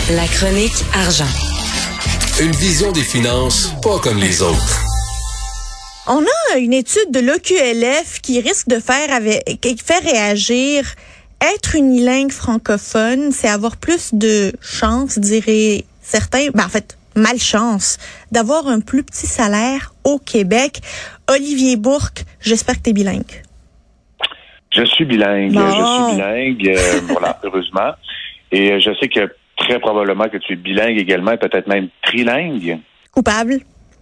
La chronique argent. Une vision des finances pas comme les autres. On a une étude de l'OQLF qui risque de faire réagir. Être unilingue francophone, c'est avoir plus de chance, diraient certains, en fait, malchance, d'avoir un plus petit salaire au Québec. Olivier Bourque, j'espère que tu es bilingue. Je suis bilingue. Bon. Je suis bilingue, voilà, heureusement. Et je sais que très probablement que tu es bilingue également, et peut-être même trilingue. Coupable.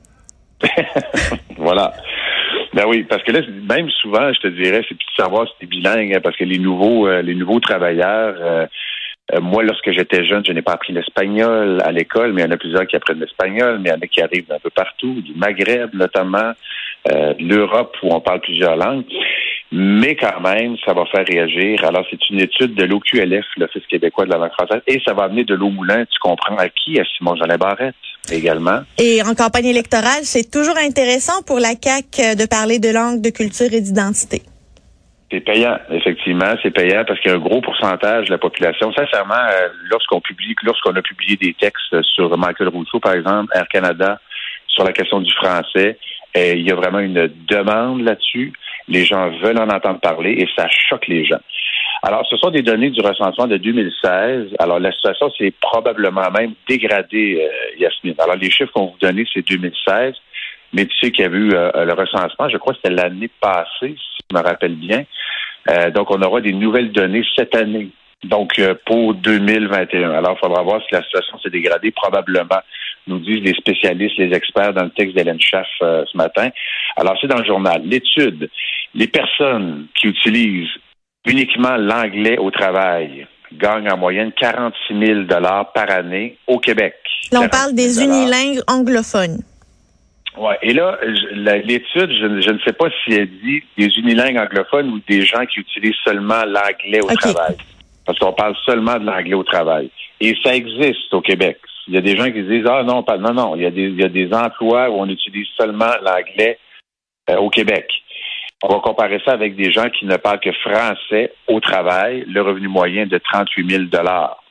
Voilà. Ben oui, parce que là, même souvent, je te dirais, c'est plus de savoir si tu es bilingue, parce que les nouveaux travailleurs, moi, lorsque j'étais jeune, je n'ai pas appris l'espagnol à l'école, mais il y en a plusieurs qui apprennent l'espagnol, mais il y en a qui arrivent d'un peu partout, du Maghreb notamment, de l'Europe où on parle plusieurs langues. Mais quand même, ça va faire réagir. Alors, c'est une étude de l'OQLF, l'Office québécois de la langue française, et ça va amener de l'eau au moulin, tu comprends, à qui? À Simon-Jolin Barrette également. Et en campagne électorale, c'est toujours intéressant pour la CAQ de parler de langue, de culture et d'identité. C'est payant, effectivement, c'est payant parce qu'il y a un gros pourcentage de la population. Sincèrement, lorsqu'on a publié des textes sur Michael Rousseau, par exemple, Air Canada, sur la question du français, il y a vraiment une demande là-dessus. Les gens veulent en entendre parler et ça choque les gens. Alors, ce sont des données du recensement de 2016. Alors, la situation s'est probablement même dégradée, Yasmine. Alors, les chiffres qu'on vous donnait, c'est 2016. Mais tu sais qu'il y a eu le recensement, je crois que c'était l'année passée, si je me rappelle bien. Donc, on aura des nouvelles données cette année. Donc, pour 2021. Alors, il faudra voir si la situation s'est dégradée. Probablement, nous disent les spécialistes, les experts dans le texte d'Hélène Schaff ce matin. Alors, c'est dans le journal. L'étude, les personnes qui utilisent uniquement l'anglais au travail gagnent en moyenne 46 000 $ par année au Québec. Là, on parle des unilingues anglophones. Ouais. Et là, l'étude, je ne sais pas si elle dit des unilingues anglophones ou des gens qui utilisent seulement l'anglais au travail. Parce qu'on parle seulement de l'anglais au travail. Et ça existe au Québec. Il y a des gens qui disent, non. Il y a des emplois où on utilise seulement l'anglais au Québec. On va comparer ça avec des gens qui ne parlent que français au travail, le revenu moyen de 38 000 $.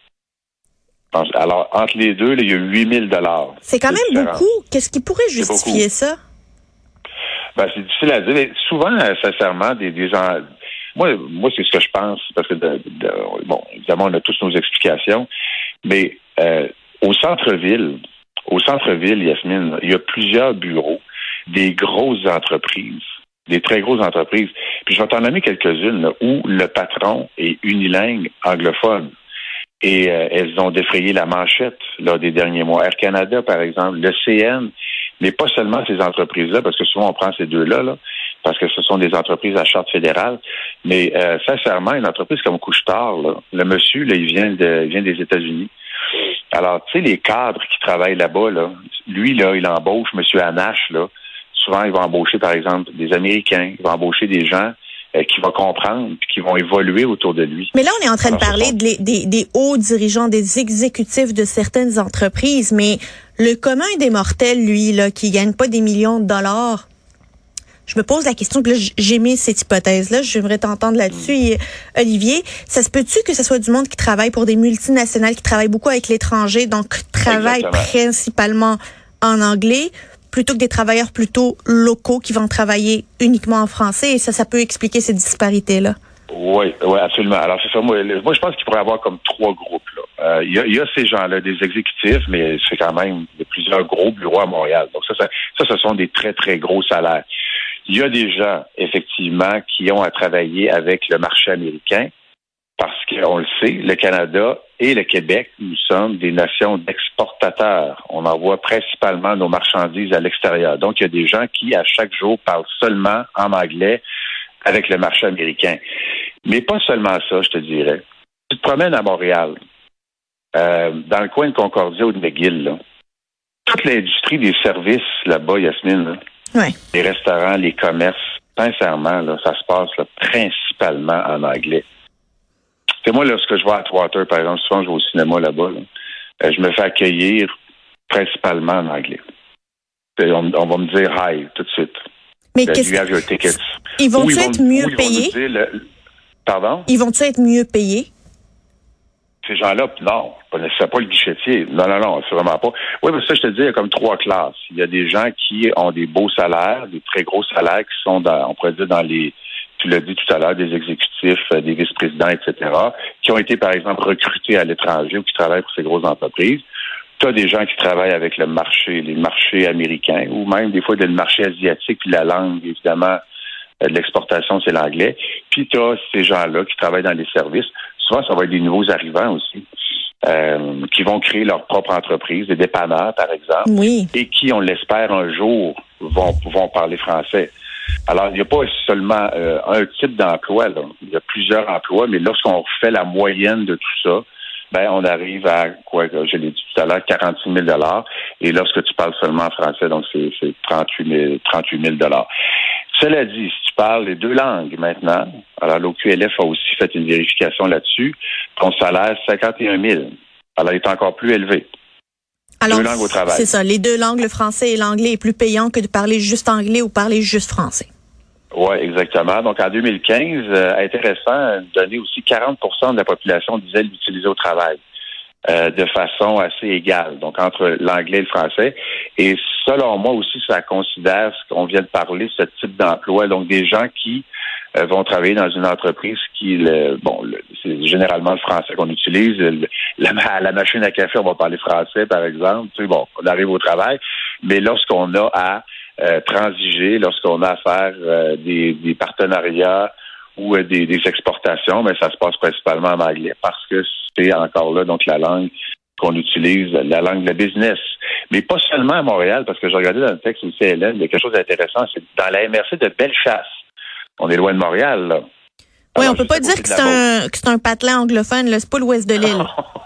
Alors, entre les deux, là, il y a 8 000 $. C'est quand même beaucoup. Qu'est-ce qui pourrait justifier ça? Ben, c'est difficile à dire. Mais souvent, sincèrement, des gens... Moi, c'est ce que je pense, parce que, évidemment, on a tous nos explications, mais au centre-ville, Yasmine, il y a plusieurs bureaux, des grosses entreprises, des très grosses entreprises. Puis je vais t'en nommer quelques-unes là, où le patron est unilingue anglophone. Et elles ont défrayé la manchette là, des derniers mois. Air Canada, par exemple, le CN, mais pas seulement ces entreprises-là, parce que souvent on prend ces deux-là, là, parce que ce sont des entreprises à charte fédérale. Mais sincèrement, une entreprise comme Couche-Tard, là, le monsieur, là, il vient des États-Unis. Alors, tu sais, les cadres qui travaillent là-bas, là, lui, là, il embauche M. Hanache, là. Souvent, il va embaucher, par exemple, des Américains, il va embaucher des gens qui vont comprendre puis qui vont évoluer autour de lui. Mais là, on est en train de parler des hauts dirigeants, des exécutifs de certaines entreprises, mais le commun des mortels, lui, là, qui gagne pas des millions de dollars, je me pose la question, puis là, j'ai mis cette hypothèse-là, j'aimerais t'entendre là-dessus, Olivier. Ça se peut-tu que ce soit du monde qui travaille pour des multinationales, qui travaillent beaucoup avec l'étranger, donc travaillent principalement en anglais, plutôt que des travailleurs plutôt locaux qui vont travailler uniquement en français, et ça peut expliquer ces disparités-là? Oui, absolument. Alors, c'est ça. Moi, je pense qu'il pourrait y avoir comme trois groupes, là. Il y a ces gens-là, des exécutifs, mais c'est quand même plusieurs gros bureaux à Montréal. Donc, ça, ce sont des très, très gros salaires. Il y a des gens, effectivement, qui ont à travailler avec le marché américain parce qu'on le sait, le Canada et le Québec, nous sommes des nations d'exportateurs. On envoie principalement nos marchandises à l'extérieur. Donc, il y a des gens qui, à chaque jour, parlent seulement en anglais avec le marché américain. Mais pas seulement ça, je te dirais. Tu te promènes à Montréal, dans le coin de Concordia ou de McGill, là, toute l'industrie des services là-bas, Yasmine, là, ouais. Les restaurants, les commerces, sincèrement, là, ça se passe là, principalement en anglais. C'est moi, lorsque je vais à Atwater, par exemple, souvent je vais au cinéma là-bas, là, je me fais accueillir principalement en anglais. On va me dire « hi » tout de suite. Mais qu'est-ce ils vont-tu être mieux payés? Pardon? Ils vont-tu être mieux payés? ces gens-là, non, c'est pas le guichetier. Non, c'est vraiment pas. Oui, mais ça, je te dis, il y a comme 3 classes. Il y a des gens qui ont des beaux salaires, des très gros salaires, qui sont on pourrait dire dans les, tu l'as dit tout à l'heure, des exécutifs, des vice-présidents, etc., qui ont été, par exemple, recrutés à l'étranger ou qui travaillent pour ces grosses entreprises. Tu as des gens qui travaillent avec les marchés américains, ou même des fois le marché asiatique, puis la langue, évidemment, de l'exportation, c'est l'anglais. Puis tu as ces gens-là qui travaillent dans les services. Souvent, ça va être des nouveaux arrivants aussi, qui vont créer leur propre entreprise, des dépanneurs, par exemple, oui, et qui, on l'espère, un jour, vont parler français. Alors, il n'y a pas seulement un type d'emploi, là. Il y a plusieurs emplois, mais lorsqu'on fait la moyenne de tout ça, on arrive à, je l'ai dit tout à l'heure, 46 000 $. Et lorsque tu parles seulement en français, donc c'est 38 000 $. Cela dit, si tu parles les 2 langues maintenant, alors l'OQLF a aussi fait une vérification là-dessus, ton salaire, 51 000 $. Alors, il est encore plus élevé. Alors, 2 langues au travail. C'est ça. Les 2 langues, le français et l'anglais, est plus payant que de parler juste anglais ou parler juste français. Oui, exactement. Donc, en 2015, intéressant, donné aussi 40 % de la population disait l'utiliser au travail de façon assez égale, donc entre l'anglais et le français. Et selon moi aussi, ça considère ce qu'on vient de parler, ce type d'emploi, donc des gens qui vont travailler dans une entreprise qui, c'est généralement le français qu'on utilise. La machine à café, on va parler français, par exemple. Tu sais, bon, on arrive au travail, mais lorsqu'on a à transiger, lorsqu'on a à faire des partenariats ou des exportations, mais ça se passe principalement en anglais parce que c'est encore là donc la langue qu'on utilise, la langue de business. Mais pas seulement à Montréal, parce que j'ai regardé dans le texte aussi, Hélène, il y a quelque chose d'intéressant, c'est dans la MRC de Bellechasse. On est loin de Montréal, là. Oui, on peut pas dire que c'est un patelin anglophone, là, c'est pas l'ouest de l'île.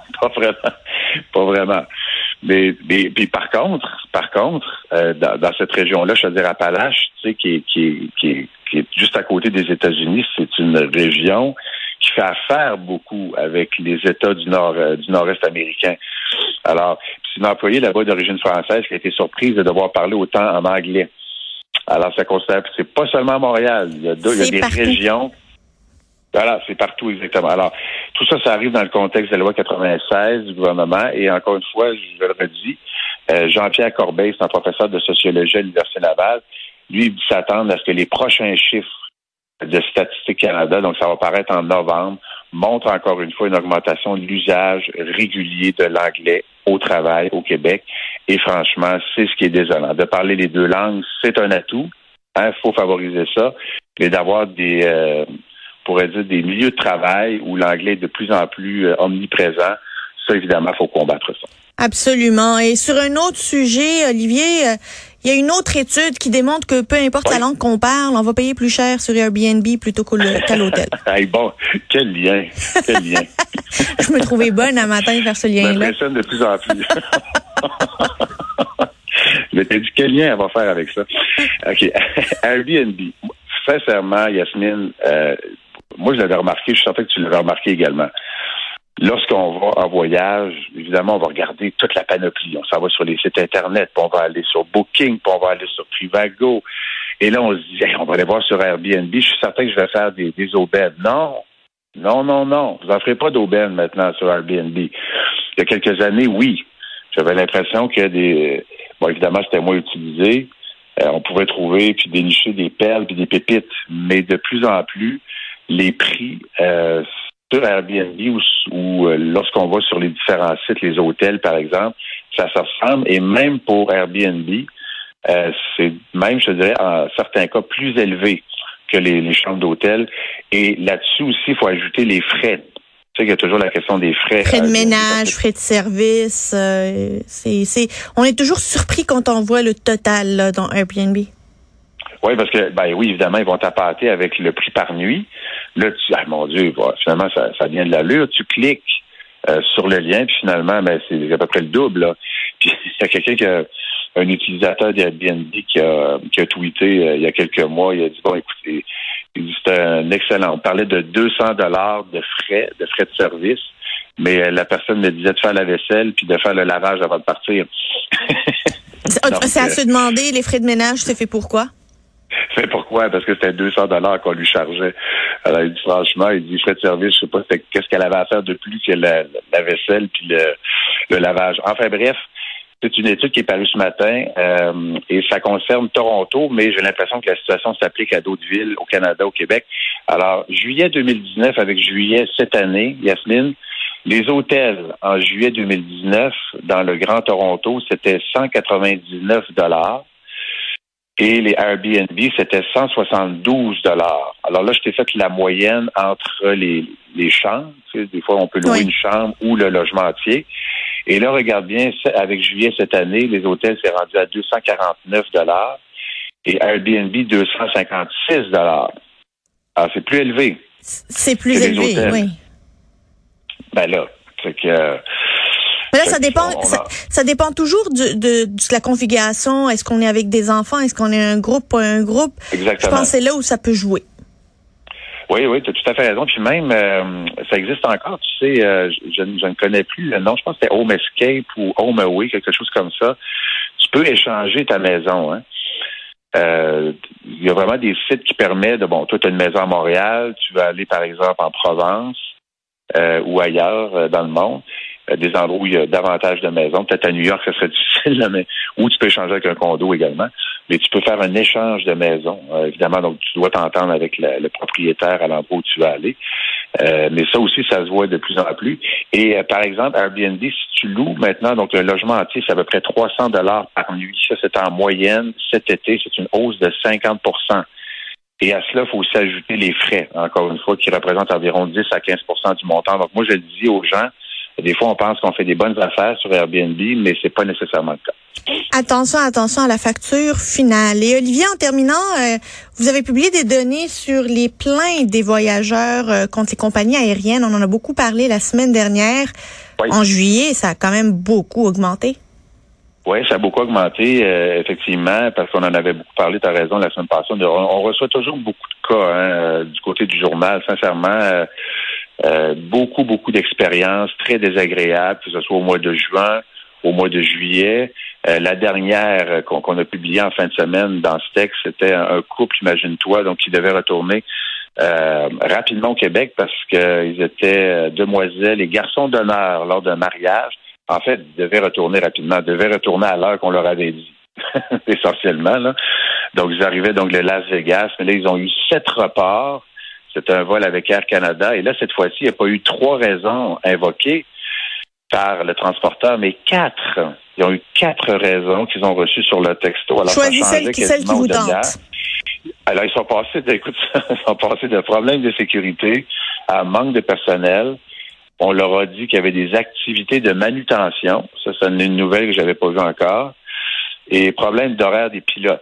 Pas vraiment. Mais puis par contre, dans cette région-là, je veux dire Appalaches, tu sais, qui est juste à côté des États-Unis, c'est une région qui fait affaire beaucoup avec les États du nord-est américain. Alors, c'est une employée là-bas d'origine française qui a été surprise de devoir parler autant en anglais. Alors, ça considère que c'est pas seulement à Montréal. Il y a des régions. Voilà, c'est partout exactement. Alors, tout ça, ça arrive dans le contexte de la loi 96 du gouvernement. Et encore une fois, je le redis, Jean-Pierre Corbeil, c'est un professeur de sociologie à l'Université Laval. Lui, il s'attend à ce que les prochains chiffres de Statistique Canada, donc ça va paraître en novembre, montrent encore une fois une augmentation de l'usage régulier de l'anglais au travail au Québec. Et franchement, c'est ce qui est désolant. De parler les 2 langues, c'est un atout. Il faut favoriser ça. Mais d'avoir des milieux de travail où l'anglais est de plus en plus omniprésent, ça, évidemment, il faut combattre ça. Absolument. Et sur un autre sujet, Olivier, il y a une autre étude qui démontre que peu importe la langue qu'on parle, on va payer plus cher sur Airbnb plutôt qu'à l'hôtel. Hey, bon, quel lien. Je me trouvais bonne à matin faire ce lien-là. Ça m'impressionne de plus en plus. Mais t'as dit quel lien elle va faire avec ça? OK. Airbnb. Sincèrement, Yasmine, moi, je l'avais remarqué, je suis certain que tu l'avais remarqué également. Lorsqu'on va en voyage, évidemment, on va regarder toute la panoplie. On s'en va sur les sites Internet, puis on va aller sur Booking, puis on va aller sur Trivago. Et là, on se dit, hey, on va aller voir sur Airbnb. Je suis certain que je vais faire des aubaines. Non. Vous n'en ferez pas d'aubaines maintenant sur Airbnb. Il y a quelques années, oui. J'avais l'impression que évidemment, c'était moins utilisé. On pouvait trouver puis dénicher des perles puis des pépites. Mais de plus en plus, les prix sur Airbnb ou lorsqu'on va sur les différents sites, les hôtels, par exemple, ça se ressemble. Et même pour Airbnb, c'est même, je dirais, en certains cas, plus élevé que les chambres d'hôtel. Et là-dessus aussi, il faut ajouter les frais. Tu sais qu'il y a toujours la question des frais. Frais de ménage, frais de service. On est toujours surpris quand on voit le total là, dans Airbnb. Oui, parce que, oui, évidemment, ils vont t'appâter avec le prix par nuit. Là, mon Dieu, finalement, ça vient de l'allure. Tu cliques sur le lien, puis finalement, c'est à peu près le double. Là. Puis il y a quelqu'un un utilisateur d'Airbnb qui a tweeté il y a quelques mois, il a dit, écoutez, c'était un excellent. On parlait de 200 $ de frais de service, mais la personne me disait de faire la vaisselle puis de faire le lavage avant de partir. C'est à se demander, les frais de ménage, c'est fait pour quoi? Mais pourquoi? Parce que c'était 200 $ qu'on lui chargeait. Alors, il dit franchement, frais de service, je sais pas qu'est-ce qu'elle avait à faire de plus que la vaisselle puis le lavage. Enfin bref, c'est une étude qui est parue ce matin et ça concerne Toronto, mais j'ai l'impression que la situation s'applique à d'autres villes au Canada, au Québec. Alors, juillet 2019 avec juillet cette année, Yasmine, les hôtels en juillet 2019 dans le Grand Toronto, c'était 199 $ et les Airbnb, c'était 172 $. Alors là, je t'ai fait la moyenne entre les chambres. Tu sais, des fois, on peut louer une chambre ou le logement entier. Et là, regarde bien, avec juillet cette année, les hôtels s'est rendu à 249 $ et Airbnb 256 $. Alors, c'est plus élevé. C'est plus élevé, oui. Ben là, c'est que... Mais là, ça dépend toujours de la configuration. Est-ce qu'on est avec des enfants? Est-ce qu'on est un groupe, pas un groupe? Exactement. Je pense que c'est là où ça peut jouer. Oui, tu as tout à fait raison. Puis même, ça existe encore, tu sais, je ne connais plus le nom. Je pense que c'était Home Escape ou Home Away, quelque chose comme ça. Tu peux échanger ta maison, hein. Il y a vraiment des sites qui permettent toi, tu as une maison à Montréal, tu vas aller, par exemple, en Provence ou ailleurs dans le monde. Des endroits où il y a davantage de maisons. Peut-être à New York, ça serait difficile, là, mais où tu peux échanger avec un condo également. Mais tu peux faire un échange de maisons. Évidemment, donc tu dois t'entendre avec le propriétaire à l'endroit où tu vas aller. Mais ça aussi, ça se voit de plus en plus. Et par exemple, Airbnb, si tu loues maintenant, donc un logement entier, c'est à peu près 300 $ par nuit. Ça, c'est en moyenne. Cet été, c'est une hausse de 50 %. Et à cela, il faut aussi ajouter les frais, encore une fois, qui représentent environ 10 à 15 % du montant. Donc moi, je le dis aux gens, des fois, on pense qu'on fait des bonnes affaires sur Airbnb, mais c'est pas nécessairement le cas. Attention à la facture finale. Et Olivier, en terminant, vous avez publié des données sur les plaintes des voyageurs contre les compagnies aériennes. On en a beaucoup parlé la semaine dernière. Oui. En juillet, ça a quand même beaucoup augmenté. Oui, ça a beaucoup augmenté, effectivement, parce qu'on en avait beaucoup parlé, tu as raison, la semaine passée. On reçoit toujours beaucoup de cas du côté du journal, sincèrement. Beaucoup d'expériences très désagréables, que ce soit au mois de juin, au mois de juillet. La dernière qu'on a publiée en fin de semaine dans ce texte, c'était un couple, imagine-toi, donc qui devait retourner rapidement au Québec parce qu'ils étaient demoiselles et garçons d'honneur lors d'un mariage. En fait, ils devaient retourner rapidement, devaient retourner à l'heure qu'on leur avait dit, essentiellement, là. Donc, ils arrivaient donc de Las Vegas, mais là, ils ont eu 7 reports. C'était un vol avec Air Canada. Et là, cette fois-ci, il n'y a pas eu 3 raisons invoquées par le transporteur, mais 4. Ils ont eu 4 raisons qu'ils ont reçues sur le texto. Alors, choisissez celle qui vous tente. Alors, ils sont passés de problèmes de sécurité à manque de personnel. On leur a dit qu'il y avait des activités de manutention. Ça, c'est une nouvelle que j'avais pas vue encore. Et problème d'horaire des pilotes.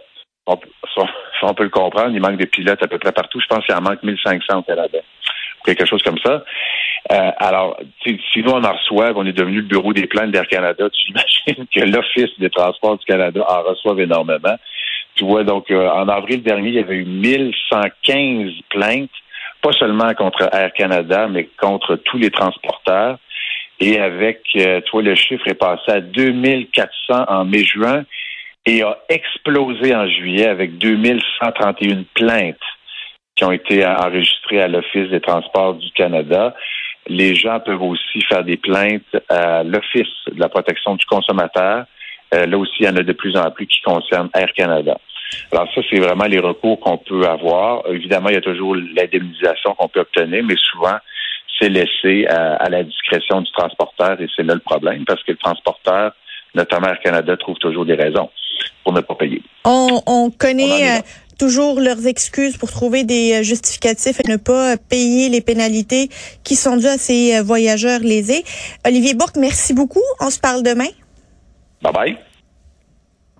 On peut le comprendre, il manque des pilotes à peu près partout. Je pense qu'il en manque 1500 au Canada. Quelque chose comme ça. Alors, si nous, on en reçoit, on est devenu le bureau des plaintes d'Air Canada, tu imagines que l'Office des transports du Canada en reçoive énormément. Tu vois, donc, en avril dernier, il y avait eu 1115 plaintes, pas seulement contre Air Canada, mais contre tous les transporteurs. Et avec, le chiffre est passé à 2400 en mai-juin et a explosé en juillet avec 2131 plaintes qui ont été enregistrées à l'Office des transports du Canada. Les gens peuvent aussi faire des plaintes à l'Office de la protection du consommateur. Là aussi, il y en a de plus en plus qui concernent Air Canada. Alors ça, c'est vraiment les recours qu'on peut avoir. Évidemment, il y a toujours l'indemnisation qu'on peut obtenir, mais souvent, c'est laissé à la discrétion du transporteur et c'est là le problème parce que le transporteur, notamment Air Canada, trouve toujours des raisons pour ne pas payer. On connaît toujours leurs excuses pour trouver des justificatifs et ne pas payer les pénalités qui sont dues à ces voyageurs lésés. Olivier Bourque, merci beaucoup. On se parle demain. Bye bye.